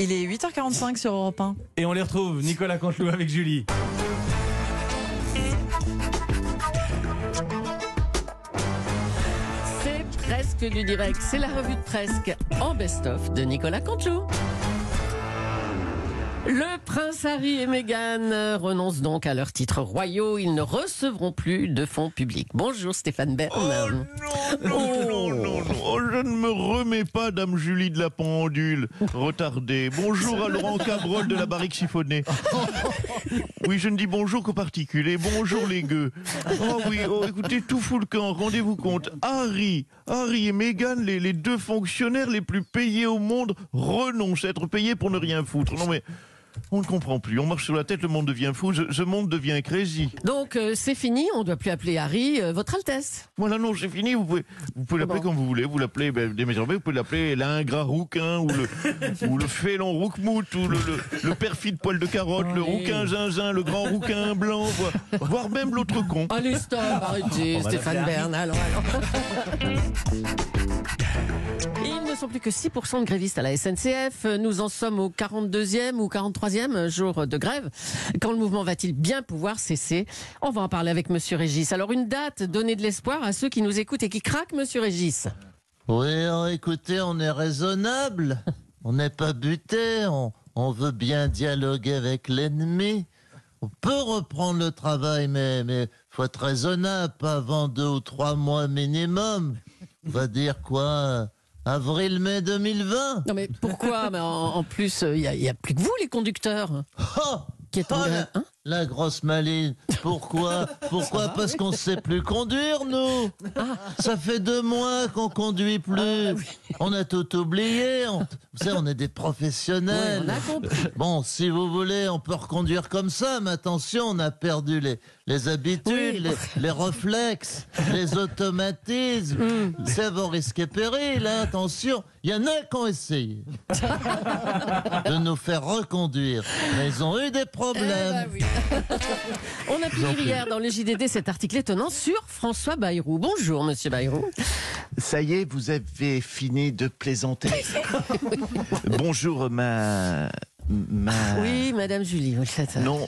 Il est 8h45 sur Europe 1. Et on les retrouve, Nicolas Canteloup avec Julie. C'est presque du direct, c'est la revue de presque en best-of de Nicolas Canteloup. Le prince Harry et Meghan renoncent donc à leurs titres royaux. Ils ne recevront plus de fonds publics. Bonjour Stéphane Bern. Non, je ne me remets pas, dame Julie de la Pendule, retardée. Bonjour à Laurent Cabrol de la Barrique Chiffonnée. Oui, je ne dis bonjour qu'aux particuliers. Bonjour les gueux. Oh oui, écoutez, tout fout le camp, rendez-vous compte. Harry et Meghan, les deux fonctionnaires les plus payés au monde, renoncent à être payés pour ne rien foutre. Non mais... on ne comprend plus, on marche sur la tête, le monde devient fou, ce monde devient crazy. Donc c'est fini, on ne doit plus appeler Harry Votre Altesse. Voilà, non, c'est fini, vous pouvez l'appeler comme vous voulez, vous l'appelez désormais, vous pouvez l'appeler l'ingrat rouquin, ou le félon rouquemout, ou le perfide poil de carotte, le rouquin zinzin, le grand rouquin blanc, voire même l'autre con. Allez, stop, arrêtez, Stéphane Bern, allons. Ils ne sont plus que 6% de grévistes à la SNCF. Nous en sommes au 42e ou 43e jour de grève. Quand le mouvement va-t-il bien pouvoir cesser? On va en parler avec Monsieur Régis. Alors une date, donner de l'espoir à ceux qui nous écoutent et qui craquent, Monsieur Régis. Oui, écoutez, on est raisonnable. On n'est pas buté. On veut bien dialoguer avec l'ennemi. On peut reprendre le travail, mais faut être raisonnable, pas avant 2 ou 3 mois minimum. On va dire quoi, avril-mai 2020? Non mais pourquoi? En plus, il y a plus que vous les conducteurs. Qui est en grève, hein? La grosse maline. Pourquoi? Parce qu'on ne sait plus conduire, nous. Ça fait 2 mois qu'on conduit plus. On a tout oublié. Vous savez, on est des professionnels. Oui, on a compris. Bon, si vous voulez, on peut reconduire comme ça, mais attention, on a perdu les habitudes, les réflexes, les automatismes. C'est vos risques et périls, hein, attention. Il y en a qui ont essayé de nous faire reconduire, mais ils ont eu des problèmes. Oui. On a pu lire hier dans le JDD cet article étonnant sur François Bayrou. Bonjour, monsieur Bayrou. Ça y est, vous avez fini de plaisanter. Bonjour, ma... Oui, madame Julie, vous le faites. Non,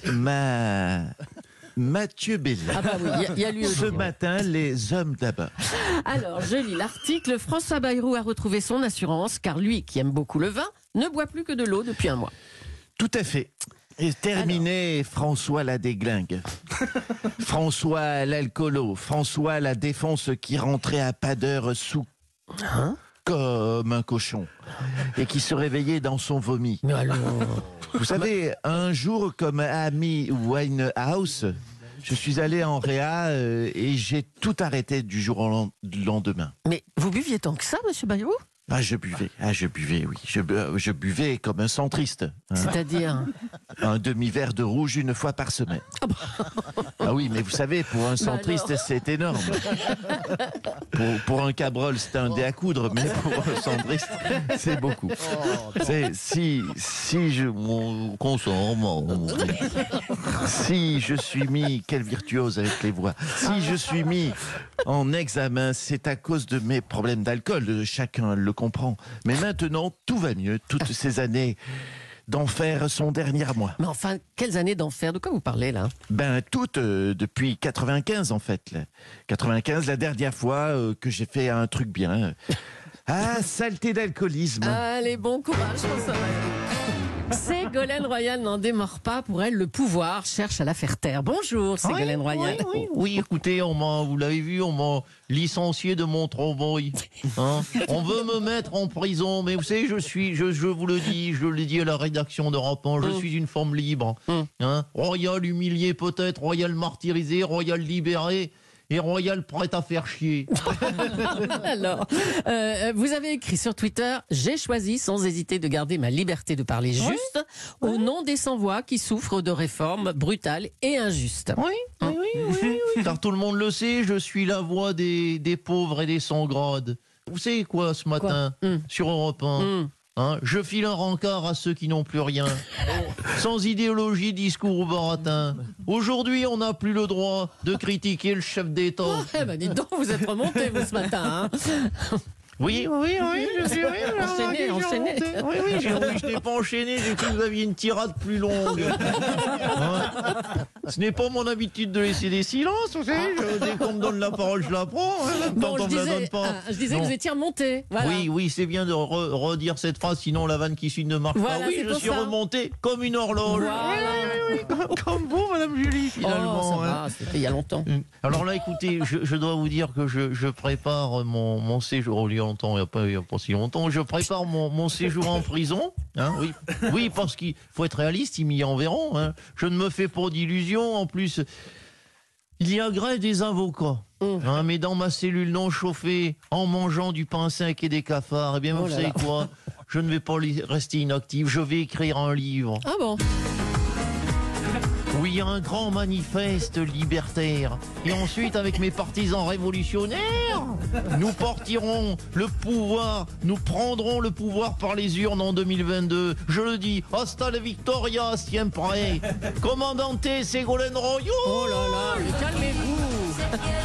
Mathieu Bellin. Ah bah oui, il y a lieu. Ce matin, les hommes d'abord. Alors, je lis l'article. François Bayrou a retrouvé son assurance, car lui, qui aime beaucoup le vin, ne boit plus que de l'eau depuis 1 mois. Tout à fait. Et terminé, François la déglingue. François l'alcoolo. François la défense qui rentrait à pas d'heure sous comme un cochon et qui se réveillait dans son vomi. Mais alors... Vous savez, un jour, comme Amy Winehouse, je suis allé en réa et j'ai tout arrêté du jour au lendemain. Mais vous buviez tant que ça, monsieur Bayrou? Je buvais, oui. Je buvais comme un centriste. Hein. C'est-à-dire? Un demi-verre de rouge 1 fois par semaine. Ah oui, mais vous savez, pour un centriste, c'est énorme. Pour un cabrol, c'est un dé à coudre, mais pour un centriste, c'est beaucoup. Si je suis mis, quelle virtuose avec les voix, si je suis mis en examen, c'est à cause de mes problèmes d'alcool, chacun le comprend. Mais maintenant, tout va mieux, toutes ces années d'enfer sont derrière moi. Mais enfin, quelles années d'enfer? De quoi vous parlez, là? Toutes, depuis 95, en fait. 95, la dernière fois que j'ai fait un truc bien. Saleté d'alcoolisme. Allez, bon courage, François Bayrou. Ségolène Royal n'en démord pas. Pour elle, le pouvoir cherche à la faire taire. Bonjour, Ségolène Royal. Oui, écoutez, vous l'avez vu, on m'a licencié de mon tromboy. Hein, on veut me mettre en prison, mais vous savez, je vous le dis, je le dis à la rédaction d'Europe 1, je suis une femme libre. Hein, royal humilié peut-être, royal martyrisé, royal libéré. Et Royal prête à faire chier. Alors, vous avez écrit sur Twitter: j'ai choisi sans hésiter de garder ma liberté de parler juste au nom des sans-voix qui souffrent de réformes brutales et injustes. Oui. Car tout le monde le sait, je suis la voix des pauvres et des sans-grades. Vous savez quoi, ce matin, sur Europe 1 je file un rencard à ceux qui n'ont plus rien. Sans idéologie, discours ou baratin. Aujourd'hui, on n'a plus le droit de critiquer le chef d'État. Dites donc, vous êtes remonté, vous, ce matin. Oui, je suis... Enchaîné. Oui, je n'ai pas enchaîné, j'ai cru que vous aviez une tirade plus longue. Ce n'est pas mon habitude de laisser des silences, vous savez, dès qu'on me donne la parole, je la prends, Bon, on me la donne pas. je disais que vous étiez remonté. Voilà. Oui, c'est bien de redire cette phrase, sinon la vanne qui suit ne marche Voilà, pas. Oui, c'est je pour suis ça. remonté comme une horloge. Voilà. Comme vous, Madame Julie, finalement. Oh, ça va, c'était il y a longtemps. Alors là, écoutez, je dois vous dire que je prépare mon séjour, il y a longtemps, il n'y a pas si longtemps, je prépare mon séjour en prison. Hein, oui, parce qu'il faut être réaliste, ils m'y enverront. Hein. Je ne me fais pas d'illusions, en plus... Il y a grève des avocats, hein, mais dans ma cellule non chauffée, en mangeant du pain sec et des cafards, eh bien, vous savez quoi, je ne vais pas rester inactif, je vais écrire un livre. Ah bon? Oui, un grand manifeste libertaire. Et ensuite, avec mes partisans révolutionnaires, nous porterons le pouvoir, nous prendrons le pouvoir par les urnes en 2022. Je le dis, hasta la victoria, siempre. Commandante Ségolène Royaux. Oh là là, mais calmez-vous.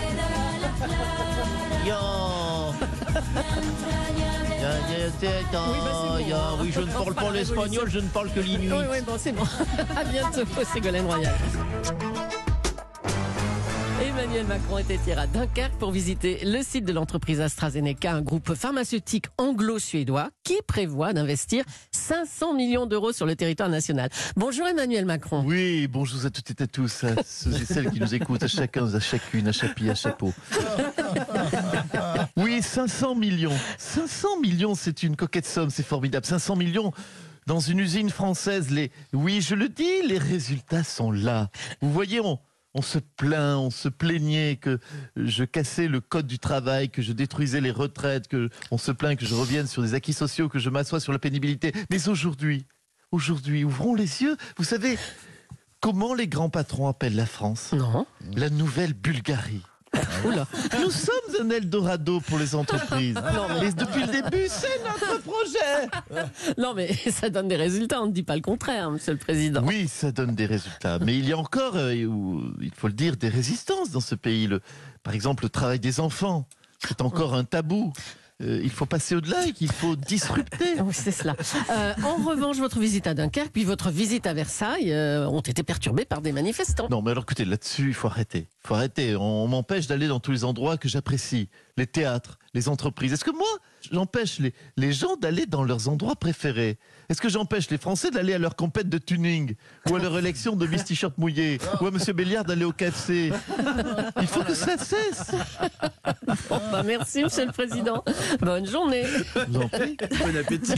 Oui, je ne parle pas l'espagnol, je ne parle que l'inuit. Oui, bon, c'est bon. À bientôt, Ségolène Royal. Emmanuel Macron était hier à Dunkerque pour visiter le site de l'entreprise AstraZeneca, un groupe pharmaceutique anglo-suédois qui prévoit d'investir 500 millions d'euros sur le territoire national. Bonjour Emmanuel Macron. Oui, bonjour à toutes et à tous, à ceux et celles qui nous écoutent, à chacun, à chacune, à chapi, à chapeau. Oui, 500 millions. 500 millions, c'est une coquette somme, c'est formidable. 500 millions dans une usine française. Oui, je le dis, les résultats sont là. Vous voyez, on se plaignait que je cassais le code du travail, que je détruisais les retraites, on se plaint que je revienne sur des acquis sociaux, que je m'assoie sur la pénibilité. Mais aujourd'hui, ouvrons les yeux. Vous savez comment les grands patrons appellent la France? Non. La nouvelle Bulgarie. Oula. Nous sommes un Eldorado pour les entreprises. Et depuis le début, c'est notre projet. Non, mais ça donne des résultats, on ne dit pas le contraire, monsieur le Président. Oui, ça donne des résultats. Mais il y a encore, il faut le dire, des résistances dans ce pays. Par exemple, le travail des enfants, c'est encore un tabou. Il faut passer au-delà et qu'il faut disrupter. Oui, c'est cela. En revanche, votre visite à Dunkerque, puis votre visite à Versailles ont été perturbées par des manifestants. Non, mais alors écoutez, là-dessus, il faut arrêter. On m'empêche d'aller dans tous les endroits que j'apprécie. Les théâtres, les entreprises. Est-ce que moi, j'empêche les gens d'aller dans leurs endroits préférés? Est-ce que j'empêche les Français d'aller à leur compète de tuning? Ou à leur élection de Miss T-shirt mouillé? Ou à Monsieur Béliard d'aller au KFC? Il faut que ça cesse. Bon, bah merci, monsieur le Président. Bonne journée. Je vous en prie. Bon appétit.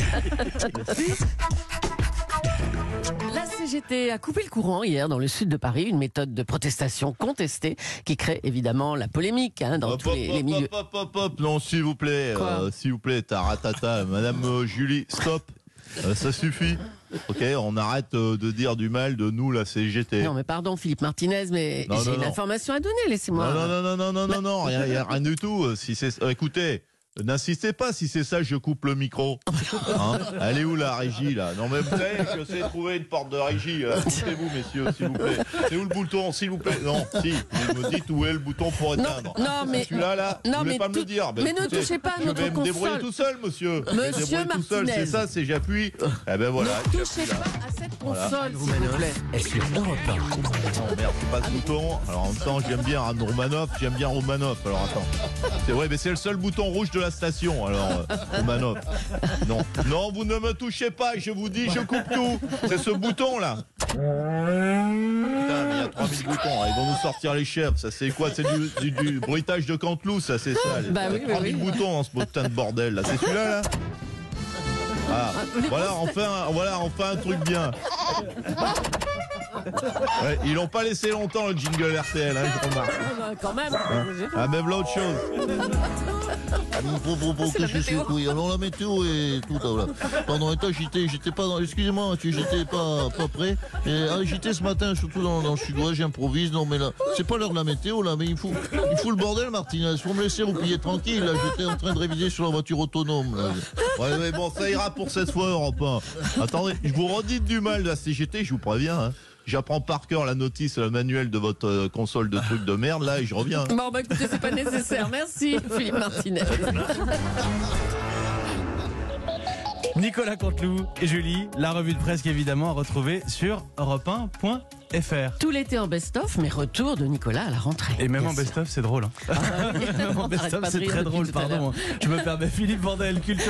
La CGT a coupé le courant hier dans le sud de Paris, une méthode de protestation contestée qui crée évidemment la polémique dans tous les milieux. Hop, non, s'il vous plaît, taratata, Madame Julie, stop, ça suffit. Ok, on arrête de dire du mal de nous, la CGT. Non mais pardon Philippe Martinez, mais j'ai une information à donner, laissez-moi. Non, rien du tout. Si c'est, écoutez. N'insistez pas, si c'est ça, je coupe le micro. Hein, elle est où la régie là? Non mais vous savez, je sais trouver une porte de régie. Coupez-vous messieurs, s'il vous plaît. C'est où le bouton, s'il vous plaît? Non, si, vous me dites où est le bouton pour éteindre. Non mais celui-là, vous voulez pas me le dire? Mais ne touchez pas à notre console. Je vais me débrouiller tout seul, monsieur. Monsieur Martinez. Tout seul, c'est ça, c'est j'appuie. Eh ben voilà. Ne touchez pas à cette console, s'il vous plaît. Non merde, c'est pas ce bouton. Alors en même temps, j'aime bien Romanov. Alors attends. C'est vrai, mais c'est le seul bouton rouge de la station, alors Romanov. Non, vous ne me touchez pas, je vous dis, je coupe tout. C'est ce bouton là. Putain, mais il y a 3000 boutons, ils vont nous sortir les chefs. Ça c'est quoi? C'est du bruitage de Canteloup, ça c'est ça. Bah oui, 3000 boutons dans ce putain de bordel là. C'est celui-là là. Ah, voilà, enfin un truc bien. Ouais, ils l'ont pas laissé longtemps le jingle RTL, hein, je remarque. Quand même. Ah, même l'autre chose. Qu'est-ce que c'est? Oui, alors la météo et tout, voilà. Pendant un temps, j'étais pas dans. Excusez-moi, j'étais pas prêt. J'étais ce matin, surtout dans le sud-ouest, j'improvise. Non, mais là, c'est pas l'heure de la météo, là, mais il faut le bordel, Martinez. Faut me laisser replier tranquille, là. J'étais en train de réviser sur la voiture autonome, là. Ouais, mais bon, ça ira pour cette fois, Europe 1. Attendez, je vous redis du mal de la CGT, je vous préviens, hein. J'apprends par cœur la notice, le manuel de votre console de trucs de merde, là, et je reviens. Bon, bah écoutez, c'est pas nécessaire. Merci, Philippe Martinez. Nicolas Canteloup et Julie, la revue de presse évidemment à retrouver sur europe1.fr. Tout l'été en best-of, mais retour de Nicolas à la rentrée. Et même bien en sûr. best-of, c'est drôle. Hein. Même en On arrête best-of, pas de c'est rire très depuis drôle, tout à l'heure. pardon. Je me permets, Philippe Vandel, Culture.